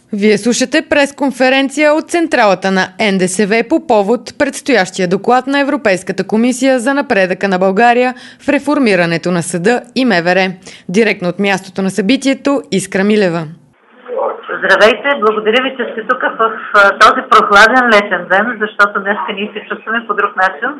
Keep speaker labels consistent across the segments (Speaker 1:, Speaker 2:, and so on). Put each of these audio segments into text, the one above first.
Speaker 1: Вие слушате пресконференция от централата на НДСВ по повод предстоящия доклад на Европейската комисия за напредъка на България в реформирането на съда и МВР. Директно от мястото на събитието Искра Милева.
Speaker 2: Здравейте, благодаря ви, че сте тук в този прохладен летен ден, защото днес ние се чувстваме по друг начин.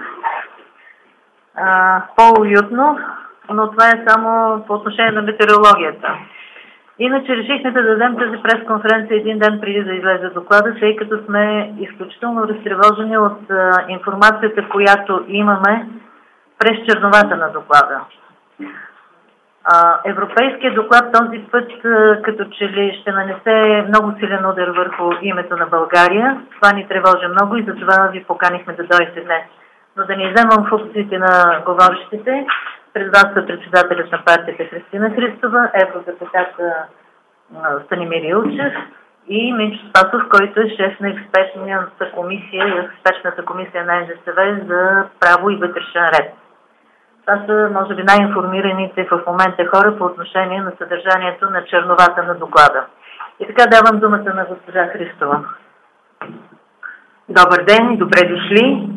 Speaker 2: По-уютно, но това е само по отношение на метеорологията. Иначе решихме да дадем тази пресконференция един ден преди да излезе доклада, тъй като сме изключително разтревожени от информацията, която имаме през черновата на доклада. Европейският доклад този път като че ли ще нанесе много силен удар върху името на България. Това ни тревожи много и затова ви поканихме да дойдете днес. Но да не вземам функциите на говорещите, пред вас са председателят на партията Христина Христова, евродепутата Станимир Илчев и Минчо Спасов, който е шеф на експертната комисия на НДСВ за право и вътрешен ред. Това са, може би, най-информираните в момента хора по отношение на съдържанието на черновата на доклада. И така давам думата на госпожа Христова.
Speaker 3: Добър ден, добре дошли.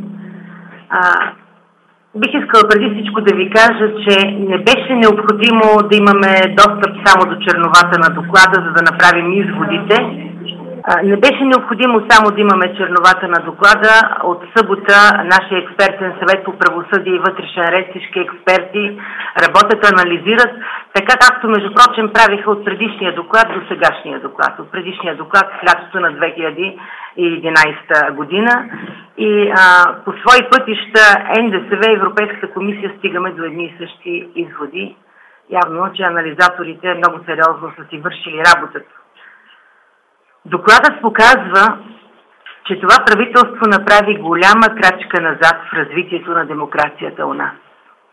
Speaker 3: Бих искала преди всичко да ви кажа, че не беше необходимо да имаме достъп само до черновата на доклада, за да направим изводите. Не беше необходимо само да имаме черновата на доклада. От събота нашия експертен съвет по правосъдие и вътрешен ред, всички експерти работят, анализират, така както между прочим правиха от предишния доклад до сегашния доклад. От предишния доклад в лятото на 2011 година. И по свои пътища НДСВ, Европейската комисия стигаме до едни и същи изводи. Явно, че анализаторите много сериозно са си вършили работата. Докладът показва, че това правителство направи голяма крачка назад в развитието на демокрацията у нас.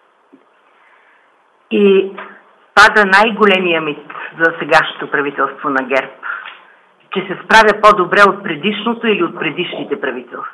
Speaker 3: И пада най-големия мит за сегашното правителство на ГЕРБ, че се справя по-добре от предишното или от предишните правителства.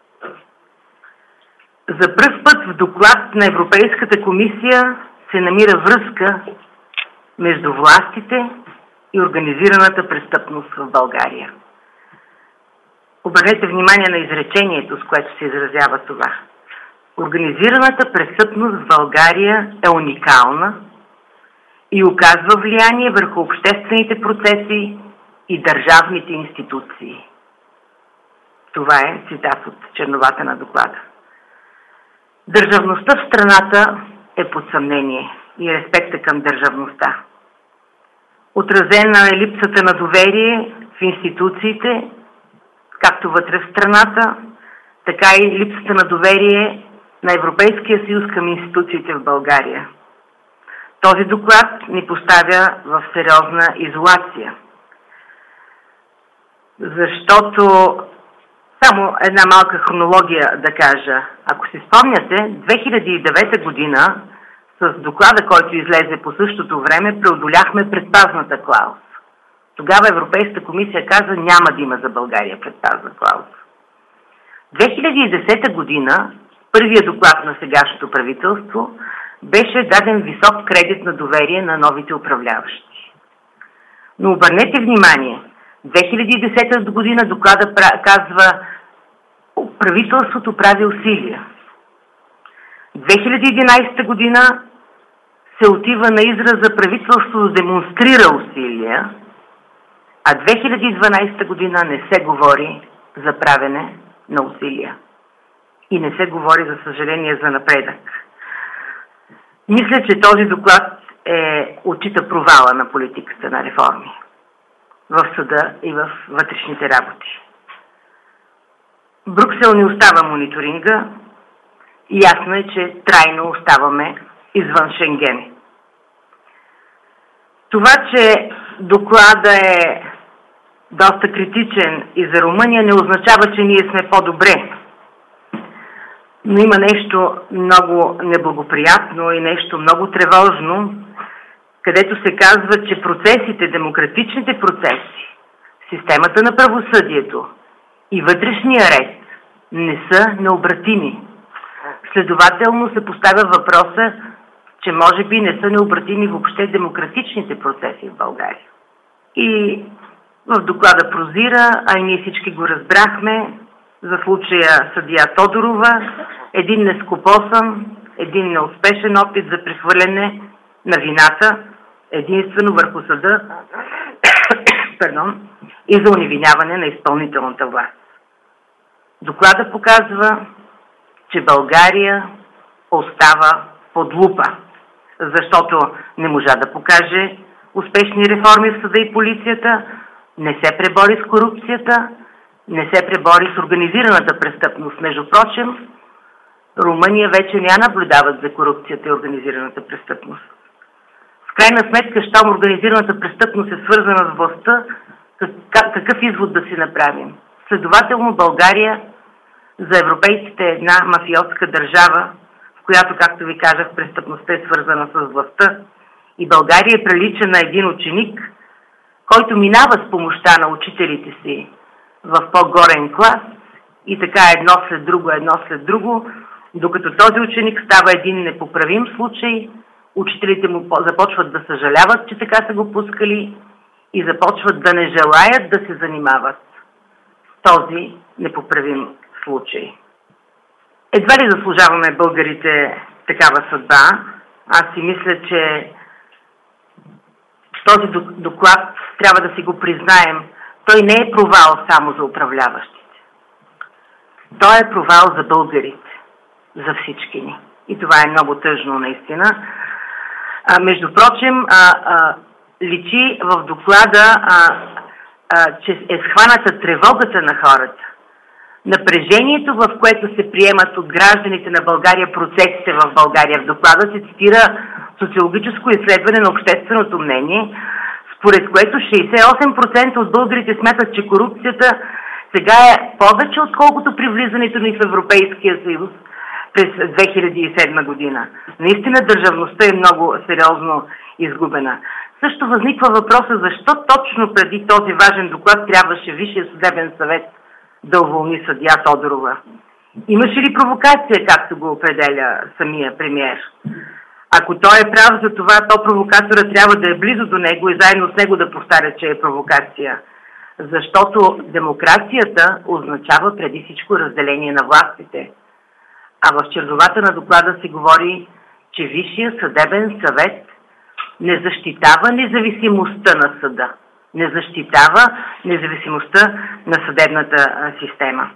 Speaker 3: За пръв път в доклад на Европейската комисия се намира връзка между властите и организираната престъпност в България. Обърнете внимание на изречението, с което се изразява това. Организираната престъпност в България е уникална и оказва влияние върху обществените процеси и държавните институции. Това е цитат от черновата на доклада. Държавността в страната е под съмнение и респекта към държавността. Отразена е липсата на доверие в институциите, както вътре в страната, така и липсата на доверие на Европейския съюз към институциите в България. Този доклад ни поставя в сериозна изолация. Защото, само една малка хронология да кажа, ако си спомняте, 2009 година с доклада, който излезе по същото време, преодоляхме предпазната клауза. Тогава Европейската комисия каза, няма да има за България предпазна клауза. 2010 година, първият доклад на сегашното правителство, беше даден висок кредит на доверие на новите управляващи. Но обърнете внимание, 2010 година доклада казва, правителството прави усилия. 2011 година се отива на израза правителството демонстрира усилия, а 2012 година не се говори за правене на усилия. И не се говори, за съжаление, за напредък. Мисля, че този доклад отчита провала на политиката на реформи в съда и в вътрешните работи. Брюксел не остава мониторинга и ясно е, че трайно оставаме извън Шенген. Това, че доклада е доста критичен и за Румъния, не означава, че ние сме по-добре. Но има нещо много неблагоприятно и нещо много тревожно, където се казва, че процесите, демократичните процеси, системата на правосъдието и вътрешния ред не са необратими. Следователно се поставя въпроса, че може би не са необратими въобще демократичните процеси в България. И В доклада прозира, а и ние всички го разбрахме, за случая съдия Тодорова, един нескопосан, един неуспешен опит за прехвърляне на вината единствено върху съда и за уневиняване на изпълнителната власт. Доклада показва, че България остава под лупа, защото не можа да покаже успешни реформи в съда и полицията, не се пребори с корупцията, не се пребори с организираната престъпност. Между прочим, Румъния вече не я наблюдават за корупцията и организираната престъпност. В крайна сметка, щом организираната престъпност е свързана с властта, какъв извод да си направим? Следователно, България за европейците е една мафиотска държава, в която, както ви казах, престъпността е свързана с властта. И България прилича на един ученик, който минава с помощта на учителите си в по-горен клас и така едно след друго, докато този ученик става един непоправим случай, учителите му започват да съжаляват, че така са го пускали и започват да не желаят да се занимават с този непоправим случай. Едва ли заслужаваме българите такава съдба? Аз си мисля, че този доклад трябва да си го признаем. Той не е провал само за управляващите. Той е провал за българите, за всички ни. И това е много тъжно наистина. Между прочим, личи в доклада, че е схваната тревогата на хората. Напрежението, в което се приемат от гражданите на България процесите в България. В доклада се цитира социологическо изследване на общественото мнение, според което 68% от българите смятат, че корупцията сега е повече, отколкото при влизането ни в Европейския съюз през 2007 година. Наистина държавността е много сериозно изгубена. Също възниква въпроса, защо точно преди този важен доклад трябваше Висшия съдебен съвет да уволни съдия Тодорова. Имаше ли провокация, както го определя самия премиер? Ако той е прав за това, то провокатора трябва да е близо до него и заедно с него да повтаря, че е провокация. Защото демокрацията означава преди всичко разделение на властите. А в черновата на доклада се говори, че Висшия съдебен съвет не защитава независимостта на съда. Не защитава независимостта на съдебната система.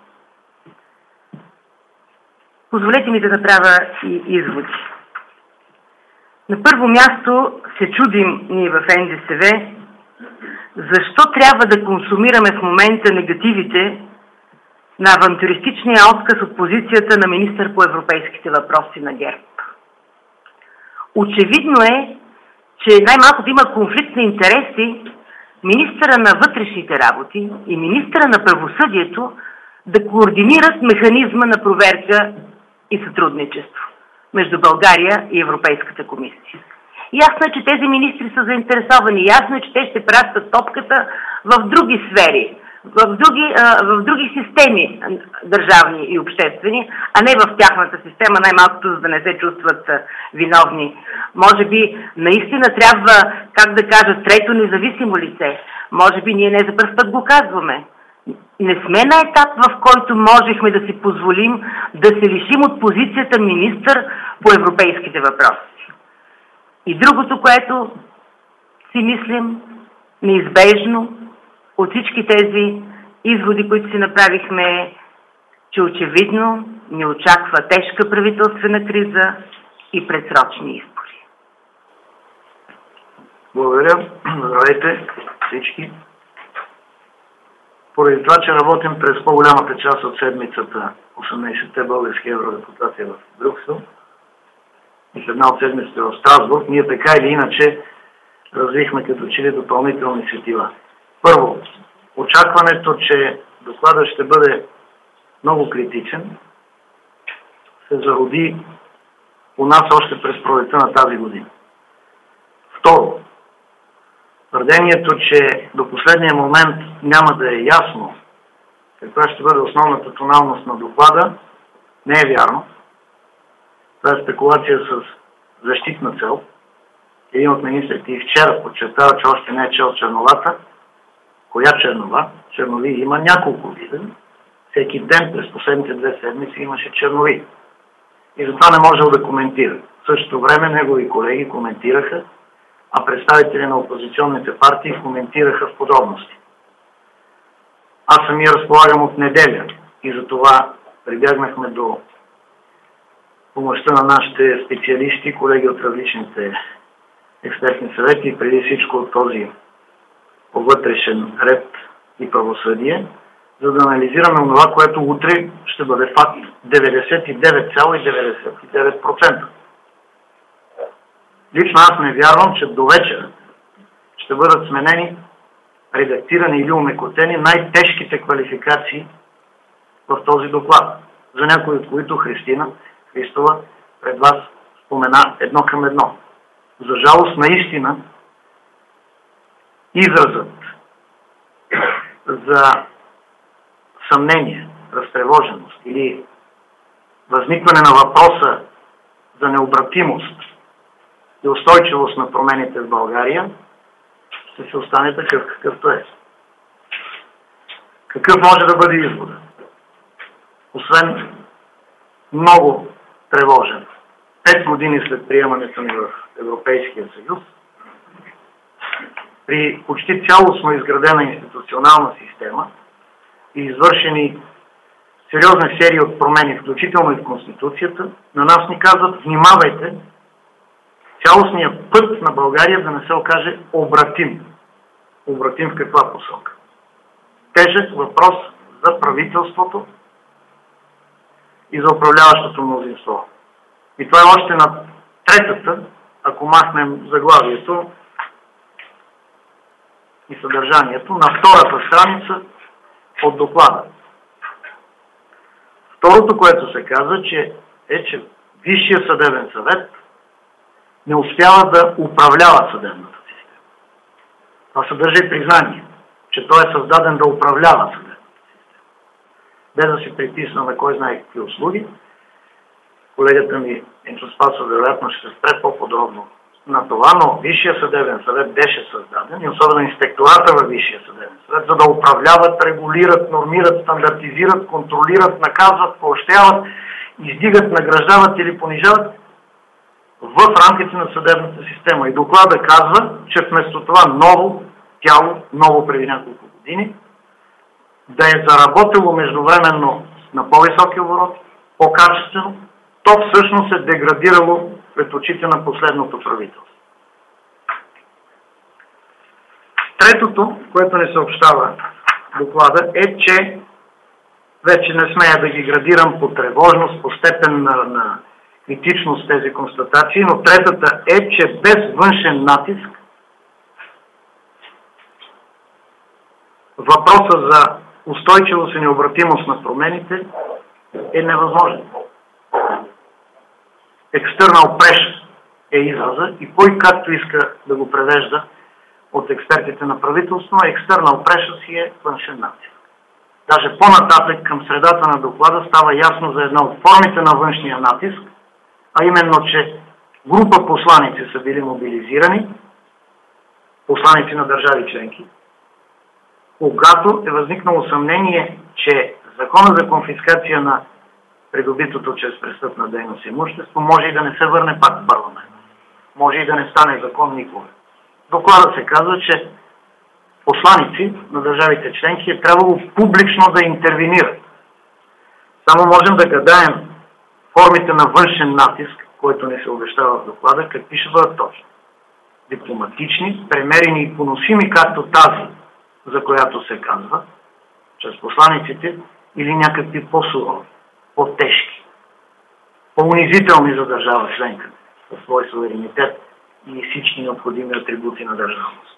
Speaker 3: Позволете ми да направя и изводи. На първо място се чудим ние в НДСВ, защо трябва да консумираме в момента негативите на авантюристичния отказ от позицията на министър по европейските въпроси на ГЕРБ. Очевидно е, че най-малко да има конфликт на интереси министъра на вътрешните работи и министъра на правосъдието да координират механизма на проверка и сътрудничество между България и Европейската комисия. Ясно е, че тези министри са заинтересовани. Ясно е, че те ще пращат топката в други сфери, в други системи, държавни и обществени, а не в тяхната система, най-малкото, за да не се чувстват виновни. Може би наистина трябва, как да кажа, трето независимо лице. Може би ние не за пръв път го казваме. Не сме на етап, в който можехме да си позволим да се лишим от позицията министър по европейските въпроси. И другото, което си мислим, неизбежно от всички тези изводи, които си направихме, че очевидно ни очаква тежка правителствена криза и предсрочни избори.
Speaker 4: Благодаря. Здравейте всички. Поради това, че работим през по-голямата част от седмицата 18-те български евродепутати в Брюксел и в една от седмиците в Страсбург, ние така или иначе развихме като че ли допълнителни сетива. Първо, очакването, че докладът ще бъде много критичен, се зароди у нас още през пролетта на тази година. Второ, твърдението, че до последния момент няма да е ясно каква ще бъде основната тоналност на доклада, не е вярно. Това е спекулация с защитна цел. Един от министрите и вчера подчертава, че още не е чел черновата, Коя чернова? Чернови има няколко вида. Всеки ден през последните 2 седмици имаше чернови. И затова не можел да коментира. В същото време негови колеги коментираха, а представители на опозиционните партии коментираха в подробности. Аз самия разполагам от неделя и затова прибягнахме до помощта на нашите специалисти, колеги от различните експертни съвети и преди всичко от този по вътрешен ред и правосъдие, за да анализираме това, което утре ще бъде факт 99,99%. Лично аз не вярвам, че до вечера ще бъдат сменени, редактирани или умекотени най-тежките квалификации в този доклад, за някои от които Христина Христова пред вас спомена 1 към 1. За жалост, наистина, изразът за съмнение, разтревоженост или възникване на въпроса за необратимост и устойчивост на промените в България ще се остане такъв какъвто е. Какъв може да бъде изводът? Освен много тревожен. 5 години след приемането ни в Европейския съюз, при почти цялостно изградена институционална система и извършени сериозни серии от промени, включително и в Конституцията, на нас ни казват: внимавайте, цялостният път на България да не се окаже обратим. Обратим в каква посока? Тежък въпрос за правителството и за управляващото мнозинство. И това е още на третата, ако махнем заглавието и съдържанието, на втората страница от доклада. Второто, което се казва, че Висшия съдебен съвет не успява да управлява съдебната система. Това съдържа и признание, че той е създаден да управлява съдебната система. Без да си приписваме кой знае какви услуги. Колегата ми Енчо Спасов вероятно ще се спре по-подробно на това, но Висшия съдебен съвет беше създаден и особено инспектората във Висшия съдебен съвет, за да управляват, регулират, нормират, стандартизират, контролират, наказват, поощряват, издигат, награждават или понижават в рамките на съдебната система. И доклада казва, че вместо това ново тяло, ново преди няколко години, да е заработило междувременно на по-високи обороти, по-качествено, то всъщност е деградирало пред очите на последното правителство. Третото, което ни съобщава доклада, е, че вече не смея да ги градирам по тревожност, по степен на критичност тези констатации, но третата е, че без външен натиск въпросът за устойчивост и необратимост на промените е невъзможен. External pressure е израза и кой както иска да го превежда от експертите на правителство, external pressure си е външен натиск. Даже по-нататък към средата на доклада става ясно за една от формите на външния натиск, а именно, че група посланици са били мобилизирани, посланици на държави членки, когато е възникнало съмнение, че закона за конфискация на придобитото чрез престъпна дейност имущество може и да не се върне пак в парламент. Може и да не стане закон никога. В доклада се казва, че посланици на държавите членки е трябвало публично да интервенират. Само можем да гадаем формите на външен натиск, който ни се обещава в доклада, какви ще бъдат точно. Дипломатични, премерени и поносими, както тази, за която се казва, чрез посланиците, или някакви по-сурови, по-тежки, по-унизителни за държава членка, със свой суверенитет и всички необходими атрибути на държавност.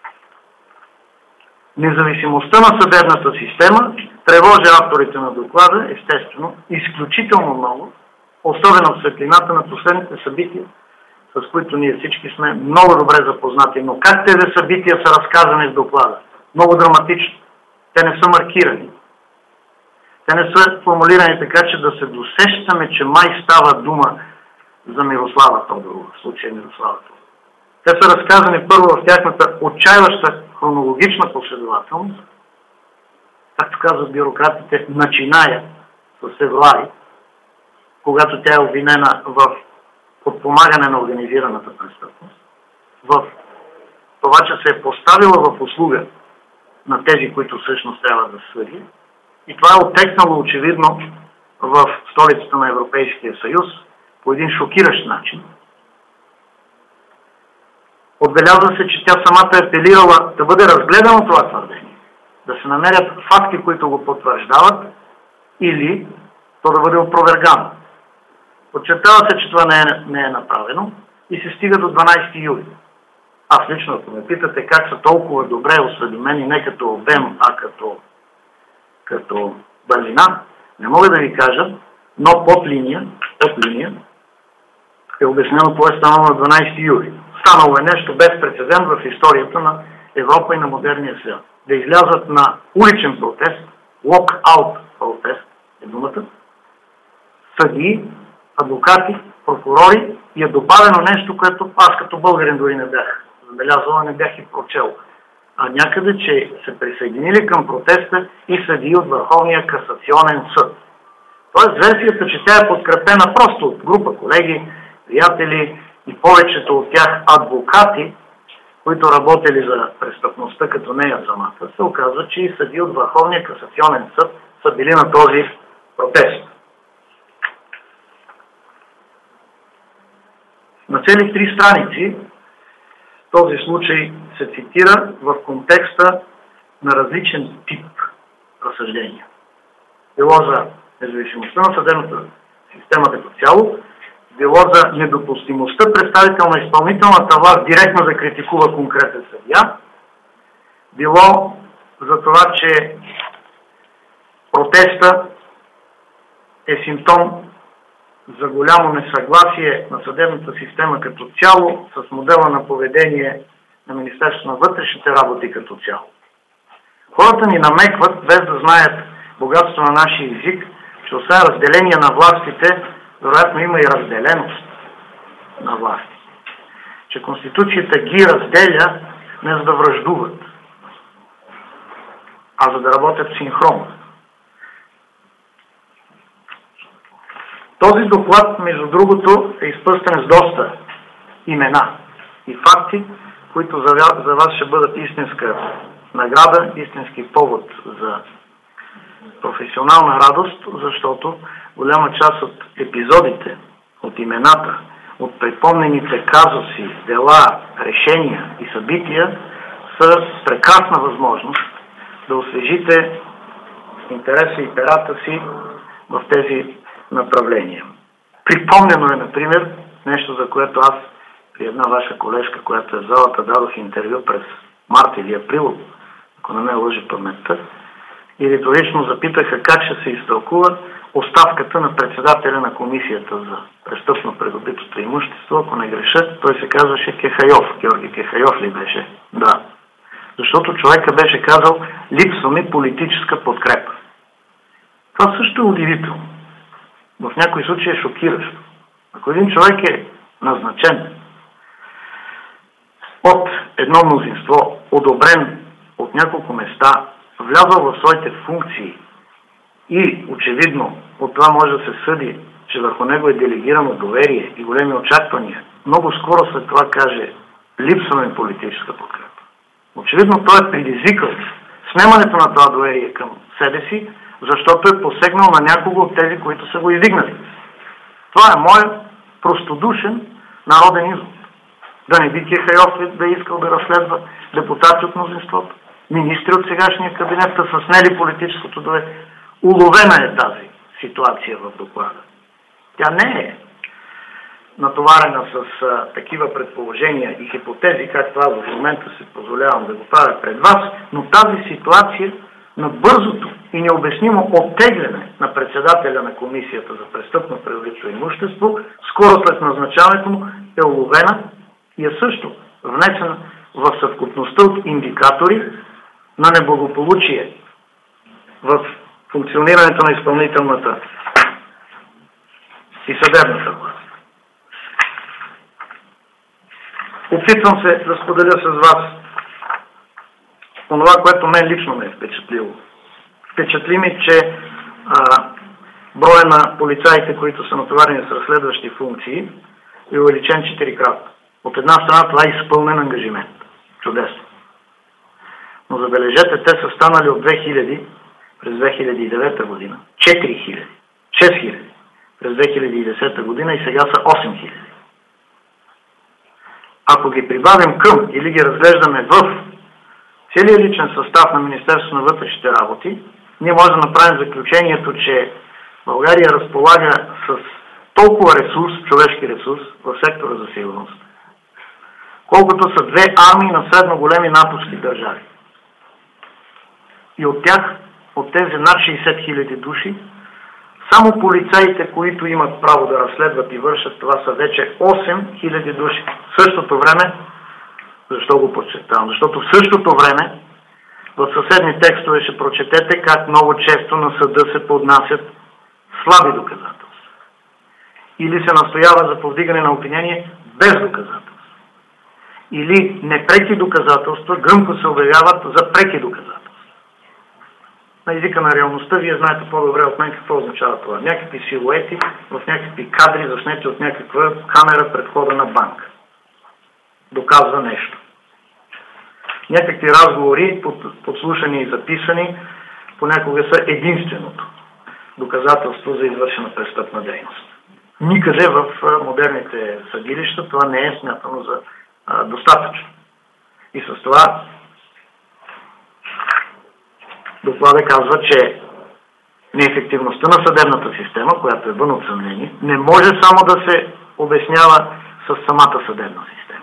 Speaker 4: Независимостта на съдебната система тревожи авторите на доклада, естествено, изключително много, особено в светлината на последните събития, с които ние всички сме много добре запознати. Но как тези събития са разказани в доклада? Много драматично. Те не са маркирани. Те не са формулирани така, че да се досещаме, че май става дума за Мирослава Тодорова, в случая Мирослава Тодорова. Те са разказани първо в тяхната отчаиваща хронологична последователност, както казват бюрократите, начиная с февруари, когато тя е обвинена в подпомагане на организираната престъпност, в това, че се е поставила в услуга на тези, които всъщност трябва да съди. И това е оттекнало очевидно в столицата на Европейския съюз по един шокиращ начин. Отбелязва се, че тя самата е апелирала да бъде разгледано това твърдение, да се намерят факти, които го потвърждават, или то да бъде опровергано. Подчертава се, че това не е направено и се стига до 12 юли. Аз лично, ако ме питате как са толкова добре осведомени, не като обем, а като бързина, не мога да ви кажа, но под линия е обяснено какво е станало на 12 юли. Станало е нещо без прецедент в историята на Европа и на модерния свят. Да излязат на уличен протест, лок-аут протест е думата, съдии, адвокати, прокурори, и е добавено нещо, което аз като българин дори не бях забелязал, не бях и прочел. А някъде, че се присъединили към протеста и съдии от Върховния касационен съд. Тоест версията, че тя е подкрепена просто от група колеги, приятели и повечето от тях адвокати, които работели за престъпността като нея самата, се оказва, че и съдии от Върховния касационен съд са били на този протест. На цели 3 страници този случай се цитира в контекста на различен тип разсъждения. Било за независимостта на съдебната система като цяло, било за недопустимостта представител на изпълнителната власт директно да критикува конкретен съдия, било за това, че протеста е симптом за голямо несъгласие на съдебната система като цяло с модела на поведение на Министерството на вътрешните работи като цяло. Хората ни намекват, без да знаят богатство на нашия език, че освен разделение на властите, вероятно има и разделеност на властите. Че Конституцията ги разделя не за да враждуват, а за да работят синхронно. Този доклад, между другото, е изпъстен с доста имена и факти, които за вас ще бъдат истинска награда, истински повод за професионална радост, защото голяма част от епизодите, от имената, от припомнените казуси, дела, решения и събития са прекрасна възможност да освежите интереса и перата си в тези направления. Припомнено е, например, нещо, за което аз при една ваша колежка, която е в залата, дадох интервю през март или април, ако не ме лъжи паметта, и риторично запитаха как ще се изтълкува оставката на председателя на комисията за престъпно придобитото имущество, ако не греша, той се казваше Кехайов. Георги Кехайов ли беше? Да. Защото човека беше казал, липсва ми политическа подкрепа. Това също е удивително. В някои случаи е шокиращо. Ако един човек е назначен от едно мнозинство, одобрен от няколко места, влязъл в своите функции и очевидно от това може да се съди, че върху него е делегирано доверие и големи очаквания, много скоро след това каже липсва ми политическа подкрепа. Очевидно той е предизвикал снемането на това доверие към себе си, защото е посегнал на някого от тези, които са го издигнали. Това е моят простодушен народен извод. Да не би Кехайов да е искал да разследва депутати от мнозинството, министри от сегашния кабинет са снели политическото доверие. Уловена е тази ситуация в доклада. Тя не е натоварена с такива предположения и хипотези, както аз в момента се позволявам да го правя пред вас, но тази ситуация на бързото и необяснимо оттегляне на председателя на Комисията за престъпно придобито имущество, скоро след назначаването му е уловена и е също внесена в съвкупността от индикатори на неблагополучие в функционирането на изпълнителната и съдебната власт. Опитвам се да споделя с вас онова, което мен лично ме е впечатлило. Впечатли ми, че броя на полицаите, които са натоварени с разследващи функции, е увеличен 4-кратно. От една страна това е изпълнен ангажимент. Чудесно. Но забележете, те са станали от 2000 през 2009 година 4000, 6000 през 2010 година и сега са 8000. Ако ги прибавим към или ги разглеждаме в целият личен състав на Министерството на вътрешните работи, ние можем да направим заключението, че България разполага с толкова ресурс, човешки ресурс в сектора за сигурност, колкото са две армии на средно големи натовски държави. И от тях, от тези над 60 000 души, само полицаите, които имат право да разследват и вършат това, са вече 8 000 души. В същото време, защо го подчертавам? Защото в същото време в съседни текстове ще прочетете как много често на съда се поднасят слаби доказателства. Или се настоява за повдигане на обвинение без доказателства. Или непреки доказателства гръмко се обявяват за преки доказателства. На езика на реалността вие знаете по-добре от мен какво означава това. Някакви силуети в някакви кадри, заснети от някаква камера пред входа на банка. Доказва нещо. Някакви разговори, подслушани и записани, понякога са единственото доказателство за извършена престъпна дейност. Никъде в модерните съдилища това не е смятано за достатъчно. И с това доклада казва, че неефективността на съдебната система, която е вън от съмнение, не може само да се обяснява с самата съдебна система.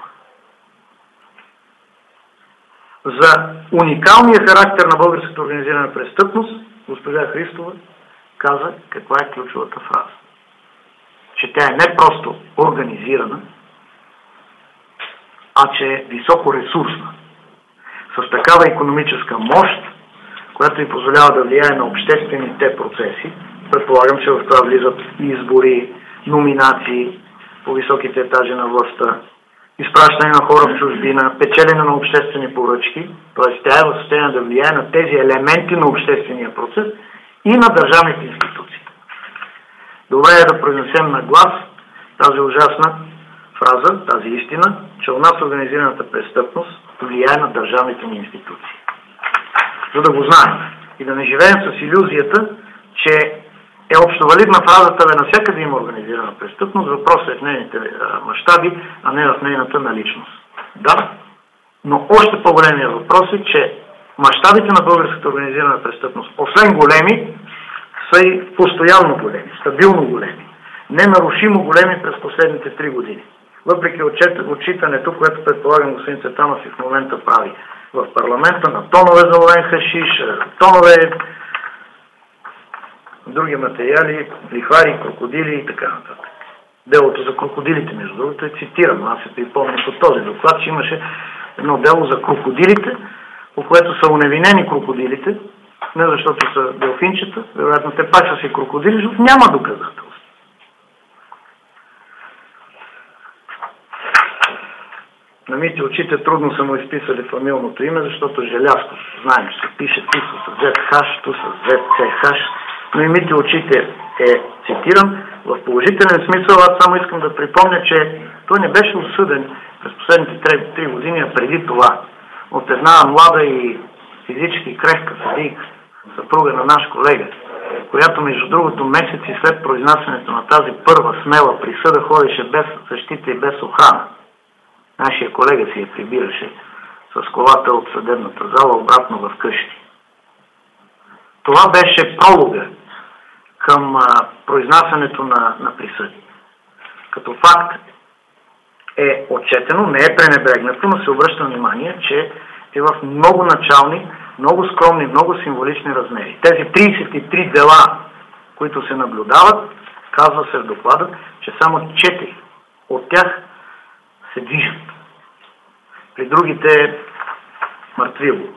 Speaker 4: За уникалния характер на българската организирана престъпност, госпожа Христова каза каква е ключовата фраза. Че тя е не просто организирана, а че е високо ресурсна. С такава икономическа мощ, която й позволява да влияе на обществените процеси. Предполагам, че в това влизат избори, номинации по високите етажи на властта, изпращане на хора в чужбина, печелене на обществени поръчки, т.е. тя е в състояние да влияе на тези елементи на обществения процес и на държавните институции. Добре е да произнесем на глас тази ужасна фраза, тази истина, че у нас организираната престъпност влияе на държавните ни институции. За да го знаем и да не живеем с илюзията, че е общовалидна фразата, навсякъде има организирана престъпност, въпросът е в нейните мащаби, а не в нейната наличност. Да, но още по-големия въпрос е, че мащабите на българската организирана престъпност, освен големи, са и постоянно големи, стабилно големи, ненарушимо големи през последните 3 години. Въпреки отчитането, което предполагам господин Цветанов и в момента прави в парламента, на тонове заловен хашиш, тонове други материали, лихвари, крокодили и така нататък. Делото за крокодилите, между другото, е цитирано. Аз се припомня по този доклад, че имаше едно дело за крокодилите, по което са уневинени крокодилите, не защото са делфинчета, вероятно те пак са си крокодили, защото няма доказателство. На мити очите трудно са му изписали фамилното име, защото Желязко, знаем, че се пише ту с ZH, ту с ZCH, но и мити очите е цитиран. В положителен смисъл аз само искам да припомня, че той не беше осъден през последните 3 години, а преди това от една млада и физически крехка съдийка, съпруга на наш колега, която между другото месеци след произнасянето на тази първа смела присъда ходеше без защита и без охрана. Нашия колега си я прибираше с колата от съдебната зала обратно в къщи. Това беше пролога към произнасянето на присъди. Като факт е отчетено, не е пренебрегнато, но се обръща внимание, че е в много начални, много скромни, много символични размери. Тези 33 дела, които се наблюдават, казва се в доклада, че само 4 от тях се движат. При другите мъртвило.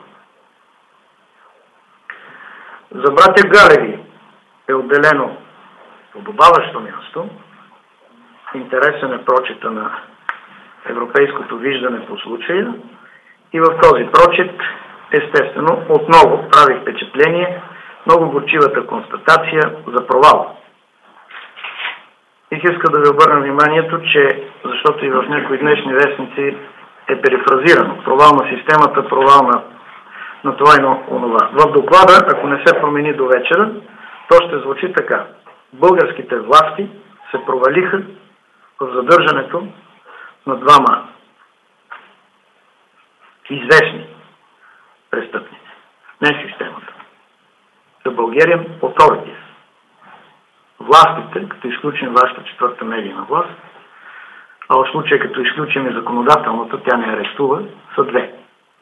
Speaker 4: За братя Галеви е отделено подобаващо място. Интересен е прочита на европейското виждане по случая и в този прочит естествено, отново прави впечатление много горчивата констатация за провал. Бих искал да ви обърна вниманието, че, защото и в някои днешни вестници е перифразирано, провал на системата, провал на това и на онова. В доклада, ако не се промени до вечера, то ще звучи така. Българските власти се провалиха в задържането на двама известни престъпници. Не системата. The Bulgarian Authorities. Властите, като изключим вашата четвърта медийна власт, а в случая като изключим и законодателната, тя не арестува, са две.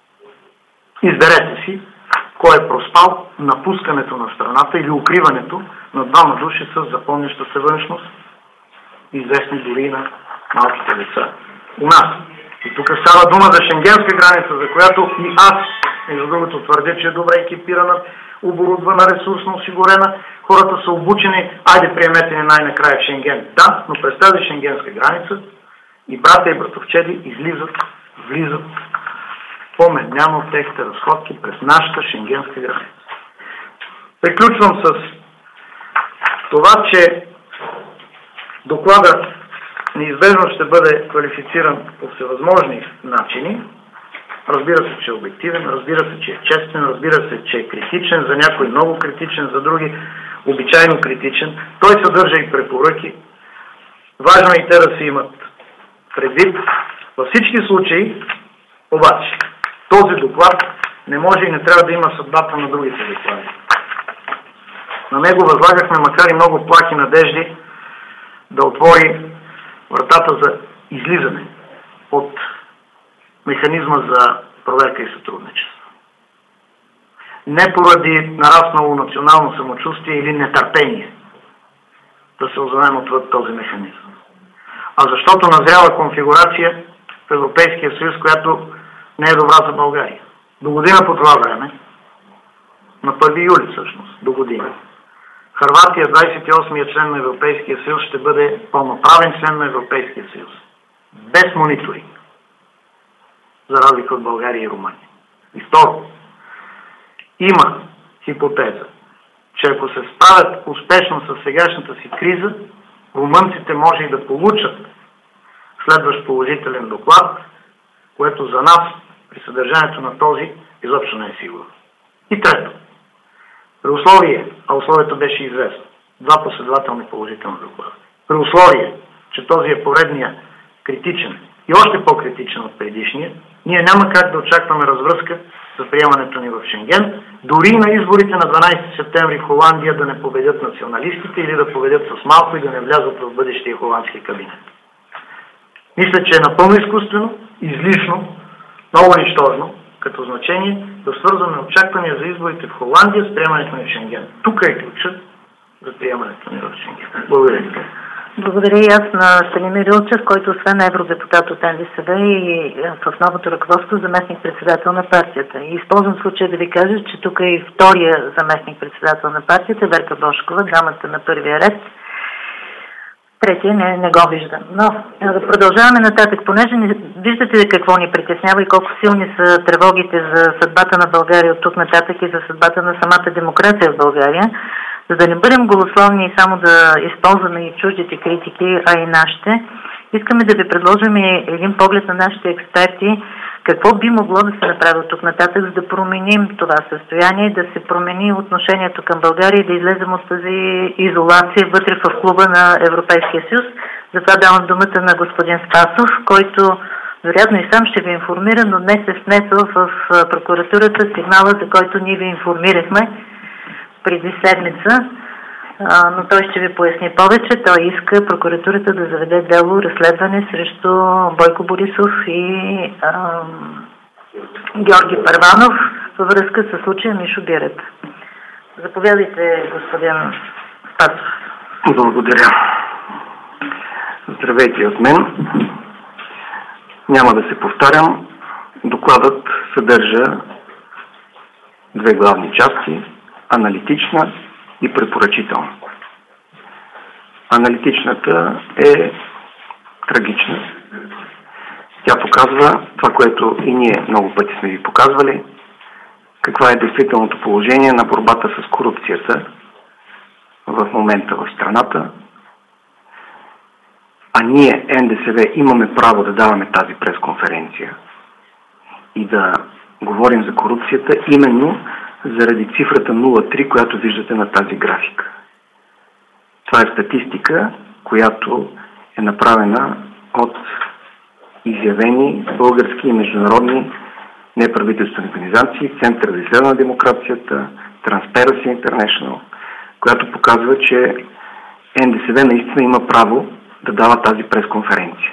Speaker 4: Изберете си кой е проспал напускането на страната или укриването на двама души с запомняща се външност, известни дори и на малките деца. У нас. И тук става дума за шенгенска граница, за която и аз, между другото, твърдя, че е добре екипирана, оборудвана, ресурсно осигурена, хората са обучени, айде приемете ни най-накрая в Шенген. Да, но през тази шенгенска граница и брата и братовчеди влизат по-медляно техните разходки през нашата шенгенска граница. Приключвам с това, че докладът неизбежно ще бъде квалифициран по всевъзможни начини. Разбира се, че е обективен, разбира се, че е честен, разбира се, че е критичен, за някой много критичен, за други обичайно критичен. Той съдържа и препоръки. Важно е и те да се имат предвид. Във всички случаи, обаче, този доклад не може и не трябва да има съдбата на другите доклади. На него възлагахме, макар и много плахи надежди, да отвори вратата за излизане от механизма за проверка и сътрудничество. Не поради нараснало национално самочувствие или нетърпение да се озовем отвъд този механизъм, а защото назрява конфигурация в Европейския съюз, която не е добра за България. До година по това време, на 1 юли всъщност, до година, Хърватия, 28-я член на Европейския съюз, ще бъде пълноправен член на Европейския съюз. Без мониторинг. За разлика от България и Румъния. И второ, има хипотеза, че ако се справят успешно с сегашната си криза, румънците може и да получат следващ положителен доклад, което за нас при съдържанието на този изобщо не е сигурно. И трето, при условие, а условието беше известно, два последователни положителни доклада. При условие, че този е поредния критичен и още по-критичен от предишния, ние няма как да очакваме развръзка за приемането ни в Шенген, дори на изборите на 12 септември в Холандия да не победят националистите или да победят с малко и да не влязат в бъдещия холандски кабинет. Мисля, че е напълно изкуствено, излишно, много нищожно, като значение, да свързваме очаквания за изборите в Холандия с приемането ни в Шенген. Тук е ключът за приемането ни в Шенген. Благодаря.
Speaker 2: Благодаря и аз на Станимир Илчев, който освен евродепутат от НДСВ и в новото ръководство заместник-председател на партията. И използвам случая да ви кажа, че тук е и втория заместник-председател на партията, Верка Бошкова, дамата на първия ред. Третия не го виждам. Но да продължаваме нататък, понеже виждате какво ни притеснява и колко силни са тревогите за съдбата на България от тук нататък и за съдбата на самата демокрация в България. За да не бъдем голословни и само да използваме и чуждите критики, а и нашите, искаме да ви предложим един поглед на нашите експерти, какво би могло да се направи от тук нататък, за да променим това състояние, да се промени отношението към България и да излезем от тази изолация вътре в клуба на Европейския съюз. Затова давам думата на господин Спасов, който вероятно и сам ще ви информира, но днес е внесъл в прокуратурата сигнала, за който ние ви информирахме преди седмица, но той ще ви поясни повече. Той иска прокуратурата да заведе дело разследване срещу Бойко Борисов и Георги Първанов във връзка с случая Мишо Бирата. Заповядайте, господин Спасов.
Speaker 4: Благодаря. Здравейте от мен. Няма да се повтарям. Докладът съдържа две главни части – аналитична и препоръчителна. Аналитичната е трагична. Тя показва това, което и ние много пъти сме ви показвали,
Speaker 5: каква е действителното положение на борбата с корупцията в момента в страната. А ние, НДСВ, имаме право да даваме тази пресконференция и да говорим за корупцията именно заради цифрата 0,3, която виждате на тази графика. Това е статистика, която е направена от изявени български и международни неправителствени организации, Център за изследване на демокрацията, Transparency International, която показва, че НДСВ наистина има право да дава тази пресконференция.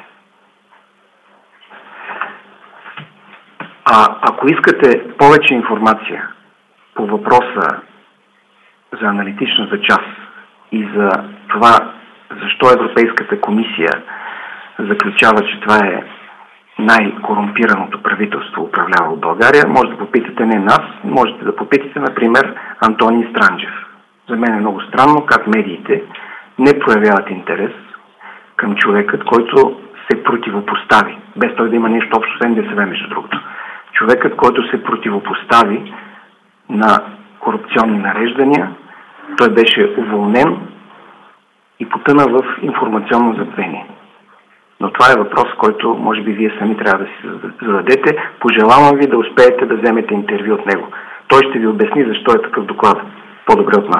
Speaker 5: Ако искате повече информация по въпроса за аналитичната част и за това, защо Европейската комисия заключава, че това е най-корумпираното правителство управлява в България, може да попитате не нас, можете да попитате, например, Антоний Странджев. За мен е много странно как медиите не проявяват интерес към човекът, който се противопостави, без той да има нещо общо с НДСВ, между другото. Човекът, който се противопостави на корупционни нареждания, той беше уволнен и потъна в информационно забвение. Но това е въпрос, който може би вие сами трябва да си зададете. Пожелавам ви да успеете да вземете интервю от него. Той ще ви обясни защо е такъв доклад. По-добре от нас.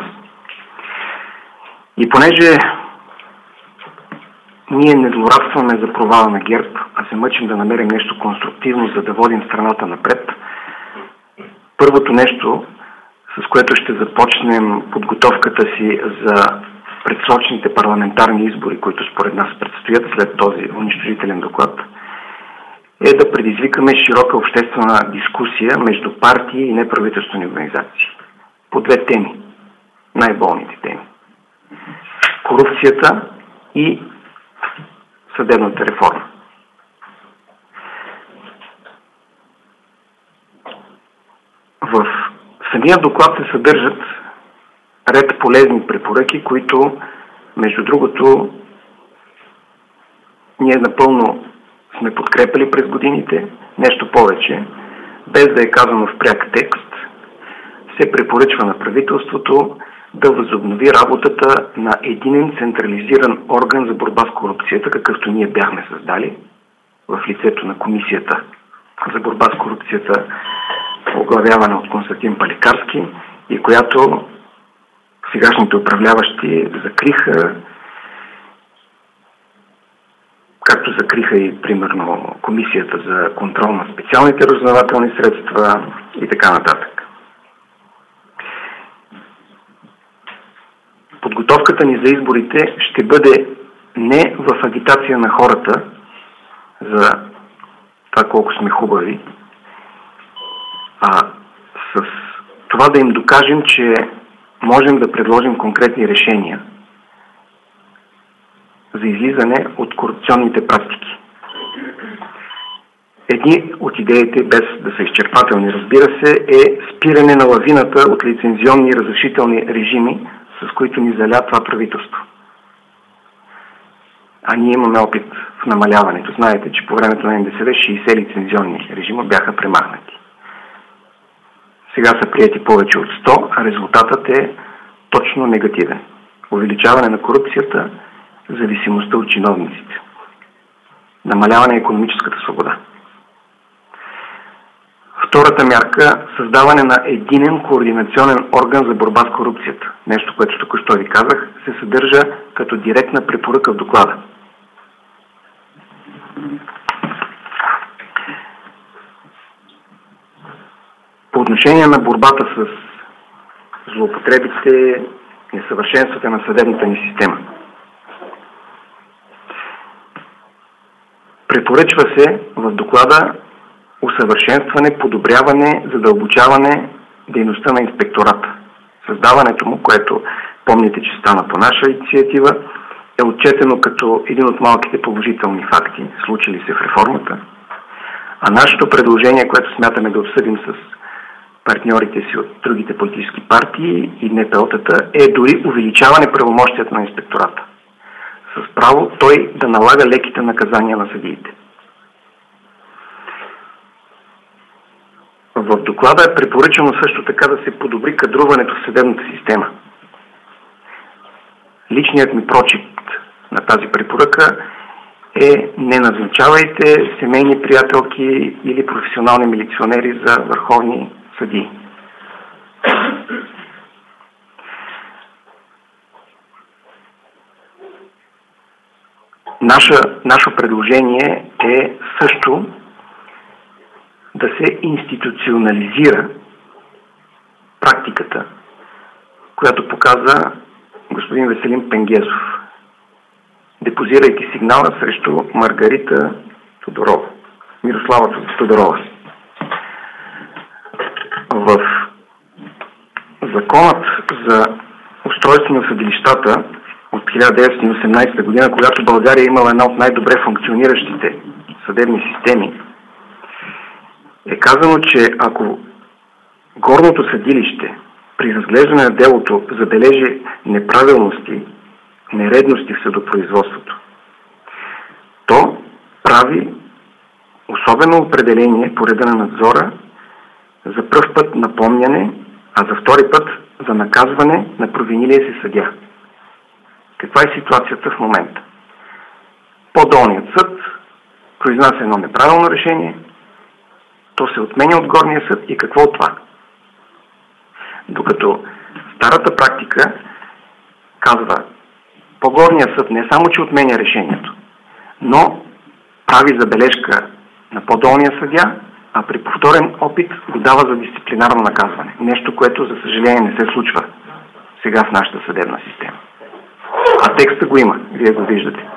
Speaker 5: И понеже ние не злорадстваме за провала на ГЕРБ, а се мъчим да намерим нещо конструктивно, за да водим страната напред, първото нещо, с което ще започнем подготовката си за предсрочните парламентарни избори, които според нас предстоят след този унищожителен доклад, е да предизвикаме широка обществена дискусия между партии и неправителствени организации. По две теми. Най-болните теми. Корупцията и съдебната реформа. В самия доклад се съдържат ред полезни препоръки, които, между другото, ние напълно сме подкрепили през годините. Нещо повече, без да е казано в пряк текст, се препоръчва на правителството да възобнови работата на единен централизиран орган за борба с корупцията, какъвто ние бяхме създали в лицето на Комисията за борба с корупцията, оглавявана от Константин Паликарски, и която сегашните управляващи закриха, както закриха и, примерно, Комисията за контрол на специалните разузнавателни средства и така нататък. Подготовката ни за изборите ще бъде не в агитация на хората за това колко сме хубави, а с това да им докажем, че можем да предложим конкретни решения за излизане от корупционните практики. Едни от идеите, без да са изчерпателни, разбира се, е спиране на лавината от лицензионни и разрешителни режими, с които ни заля това правителство. А ние имаме опит в намаляването. Знаете, че по времето на НДСВ 60 лицензионни режима бяха премахнати. Сега са приети повече от 100, а резултатът е точно негативен. Увеличаване на корупцията, зависимостта от чиновниците. Намаляване на икономическата свобода. Втората мярка – създаване на единен координационен орган за борба с корупцията. Нещо, което току-що ви казах, се съдържа като директна препоръка в доклада. По отношение на борбата с злоупотребите, несъвършенствата на съдебната ни система. Препоръчва се в доклада усъвършенстване, подобряване, задълбочаване дейността на инспектората. Създаването му, което помните, че стана по наша инициатива, е отчетено като един от малките положителни факти, случили се в реформата. А нашето предложение, което смятаме да обсъдим с партньорите си от другите политически партии и НПО-тата, е дори увеличаване правомощията на инспектората. С право той да налага леките наказания на съдиите. В доклада е препоръчано също така да се подобри кадруването в съдебната система. Личният ми прочит на тази препоръка е: не назначавайте семейни приятелки или професионални милиционери за върховни съдии. Наше предложение е също да се институционализира практиката, която показа господин Веселин Пенгезов, депозирайки сигнала срещу Маргарита Тодорова, Мирослава Тодорова. В законът за устройство на съдилищата от 1918 година, когато България е имала една от най-добре функциониращите съдебни системи, е казано, че ако горното съдилище при разглеждане на делото забележи неправилности, нередности в съдопроизводството, то прави особено определение по реда на надзора за пръв път напомняне, а за втори път за наказване на провинилия се съдия. Каква е ситуацията в момента? По-долният съд произнася едно неправилно решение, то се отменя от горния съд и какво от това? Докато старата практика казва, по-горния съд не само, че отменя решението, но прави забележка на по-долния съдия, а при повторен опит го дава за дисциплинарно наказване. Нещо, което за съжаление не се случва сега в нашата съдебна система. А текста го има, вие го виждате.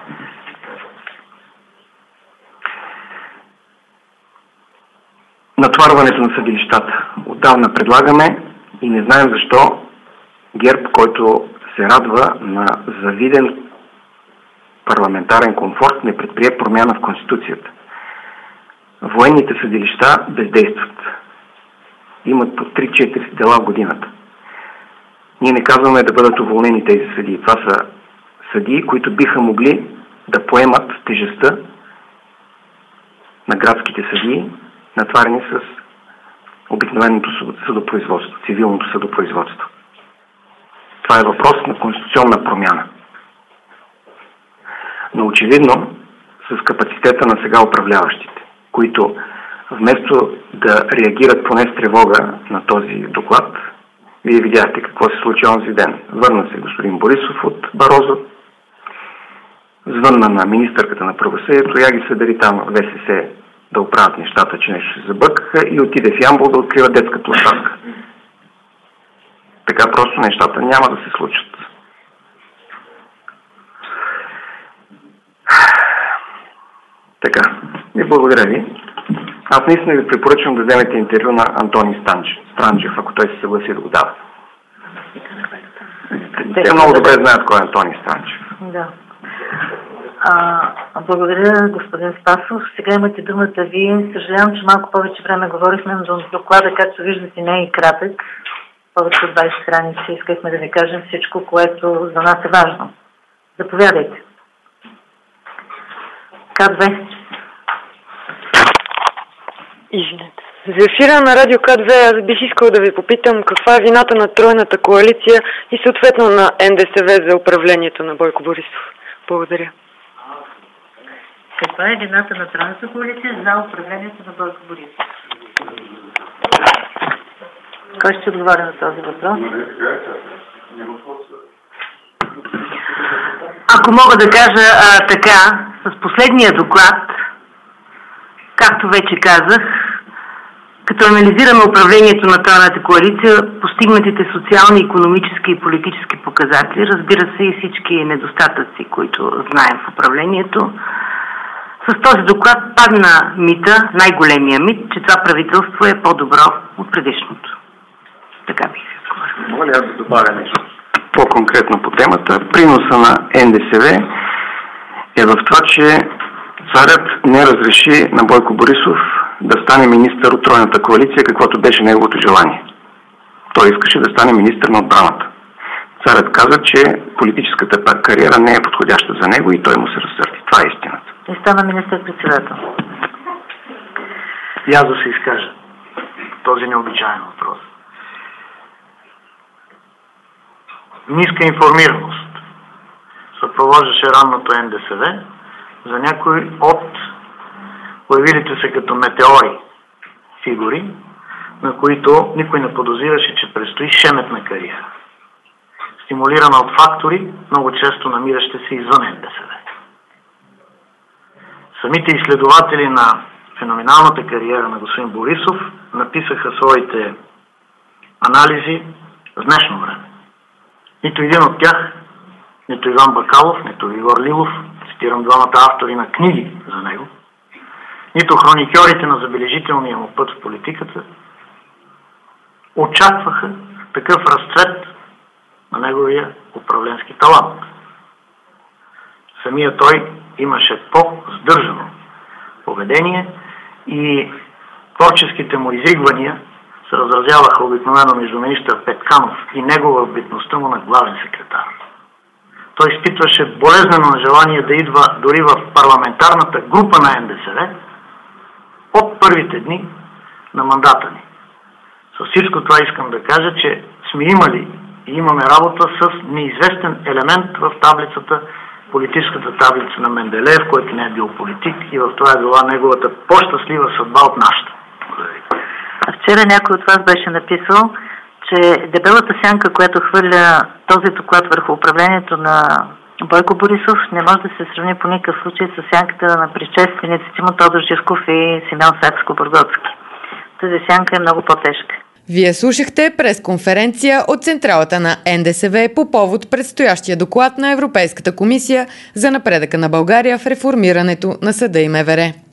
Speaker 5: Натварването на съдилищата. Отдавна предлагаме и не знаем защо ГЕРБ, който се радва на завиден парламентарен комфорт, не предприе промяна в Конституцията. Военните съдилища бездействат. Имат по 3-4 дела в годината. Ние не казваме да бъдат уволнени тези съдии. Това са съдии, които биха могли да поемат тежестта на градските съдии, натварени с обикновеното съдопроизводство, цивилното съдопроизводство. Това е въпрос на конституционна промяна. Но очевидно, с капацитета на сега управляващите, които вместо да реагират поне с тревога на този доклад, вие видяхте какво се случи онзи ден. Върна се господин Борисов от Барозо, звънна на министърката на правосъдието, я ги събери там в ВСС да оправят нещата, че нещо се забъркаха, и отиде в Ямбол да открива детска площадка. Така просто нещата няма да се случат. Така, и благодаря ви. Аз наистина ви препоръчвам да вземете интервю на Антони Странджев, ако той се съгласи да го дава. Те много добре знаят кой е Антони Странджев.
Speaker 2: Да. Благодаря, господин Спасов. Сега имате думата вие. Съжалявам, че малко повече време говорихме, но доклада, както виждате, не е и кратък. Повече от 20 страници. Искахме да ви кажем всичко, което за нас е важно. Заповядайте. К2.
Speaker 1: Извинете. За ефира на Радио К2 аз бих искал да ви попитам каква е вината на тройната коалиция и съответно на НДСВ за управлението на Бойко Борисов. Благодаря.
Speaker 2: Каква е вината на тройната коалиция за управлението на Бойко Борисов? Кой ще отговори на този въпрос?
Speaker 3: Ако мога да кажа така, с последния доклад, както вече казах, като анализираме управлението на тройната коалиция, постигнатите социални, икономически и политически показатели, разбира се и всички недостатъци, които знаем в управлението, с този доклад падна мита, най-големия мит, че това правителство е по-добро от предишното. Така бих се отговорил.
Speaker 5: Мога ли аз да добавя нещо по-конкретно по темата? Приноса на НДСВ е в това, че царят не разреши на Бойко Борисов да стане министър от тройната коалиция, каквото беше неговото желание. Той искаше да стане министър на отбраната. Царят каза, че политическата кариера не е подходяща за него и той му се разсърди. Това е истината.
Speaker 2: И стана министър-председател.
Speaker 4: И аз да се изкажа. този необичайен въпрос. Ниска информираност съпровождаше ранното НДСВ за някои от появилите се като метеори фигури, на които никой не подозираше, че предстои шеметна кариера, стимулирана от фактори, много често намиращи се извън НДСВ. Самите изследователи на феноменалната кариера на господин Борисов написаха своите анализи в днешно време. Нито един от тях, нито Иван Бакалов, нито Игор Лилов, цитирам двамата автори на книги за него, нито хроникьорите на забележителния му път в политиката, очакваха такъв разцвет на неговия управленски талант. Самия той имаше по-здържано поведение и творческите му изригвания се разразяваха обикновено между министър Петканов и негова в битността му на главен секретар. Той изпитваше болезнено желание да идва дори в парламентарната група на НДСВ от първите дни на мандата ни. С всичко това искам да кажа, че сме имали и имаме работа с неизвестен елемент в таблицата, политическата таблица на Менделеев, който не е бил политик и в това е била неговата по-щастлива съдба от нашата.
Speaker 2: Вчера някой от вас беше написал, че дебелата сянка, която хвърля този доклад върху управлението на Бойко Борисов, не може да се сравни по никакъв случай с сянката на предшествениците му Тодор Живков и Симеон Сакскобургготски. Тази сянка е много по-тежка.
Speaker 1: Вие слушахте пресконференция от централата на НДСВ по повод предстоящия доклад на Европейската комисия за напредъка на България в реформирането на съда и МВР.